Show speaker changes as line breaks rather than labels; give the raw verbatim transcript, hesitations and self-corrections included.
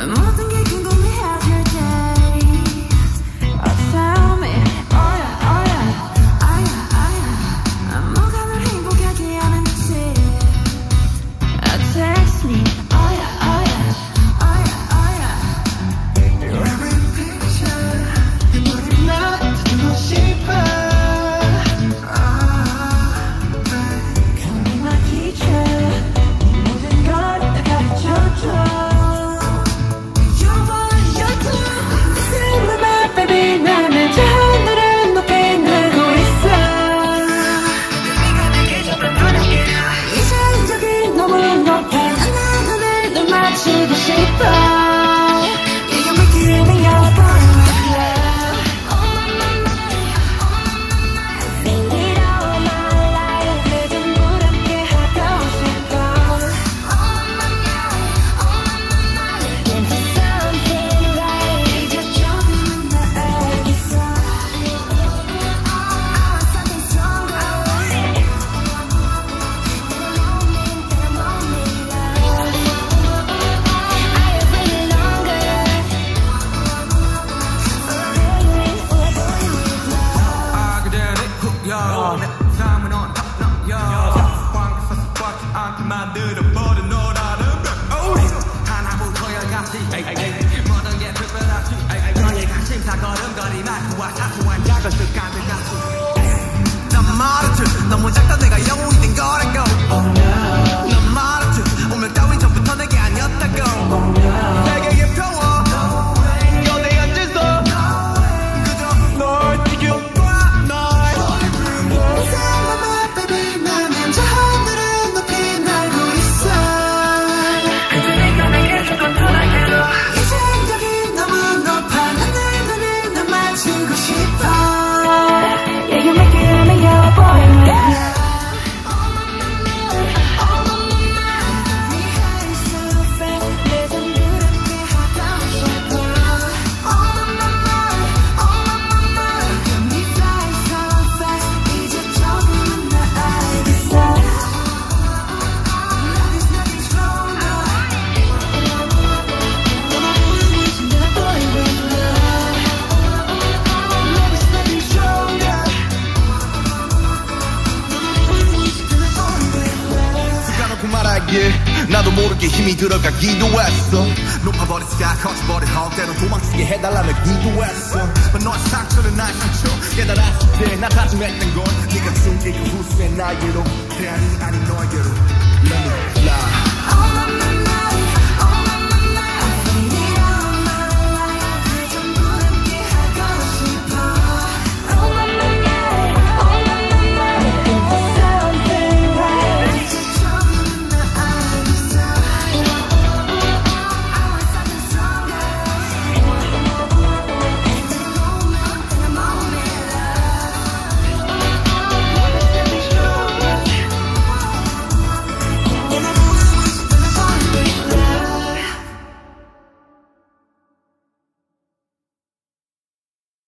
모든 게 궁금해하실 때 Oh tell me Oh yeah oh yeah Oh yeah oh yeah 뭐가 널 행복하게 하는지 Oh text me Oh yeah oh yeah Oh yeah oh yeah Every picture 너를 놔두고 싶어 Call me my teacher 모든 걸 다 가르쳐줘 Baby 나는 저 하늘을 높이 날고 있어 네가 내게 조금 편하게 이상적인 너무 높아 난 하늘 널 맞추고 싶어 You can make it in your body with love Oh my my my Oh my my my Feel it all my life 내 전부 함께 하고 싶어 Oh my my Oh my my my Give me something right 이제 조금은 나 알겠어
만들어버린 너라는 하나부터야 같이 모든 게 특별하지 너의 관심사 걸음걸이 말투와 사소한 작은 습관들 같이 난 말했지 너무 작다 내가 영웅이 된 거라고 난 말했지 운명 따윈 전부터 내게 아니었다고 세계의 평화 너내 앉아서 그저 널 지켜봐 널
Baby 나는 저 하늘을 높이 날고 있어 그저 네가 내게 조금 편하게 이상적인 너무 높아 난 내 눈을 널 맞추고 싶어 Yeah you make it in your body with love Oh my my my Oh my my my 네 high so fast 내 전부 함께 하고 싶어 Oh my my my Oh my my my 네 fly so fast 이제 조금은 나 알겠어 Love is nothing stronger 내 body with love Love is nothing stronger
까놓고 말하길 나도 모르게 힘이 들어가기도 했어 높아버린 sky 커져버린 하울 때론 도망치게 해달라며 기도했어 너의 상처는 나의 상처 깨달았을 때 나 다짐했던 건 네가 숨긴 그 후수의 나에게로 태양이 아닌 너에게로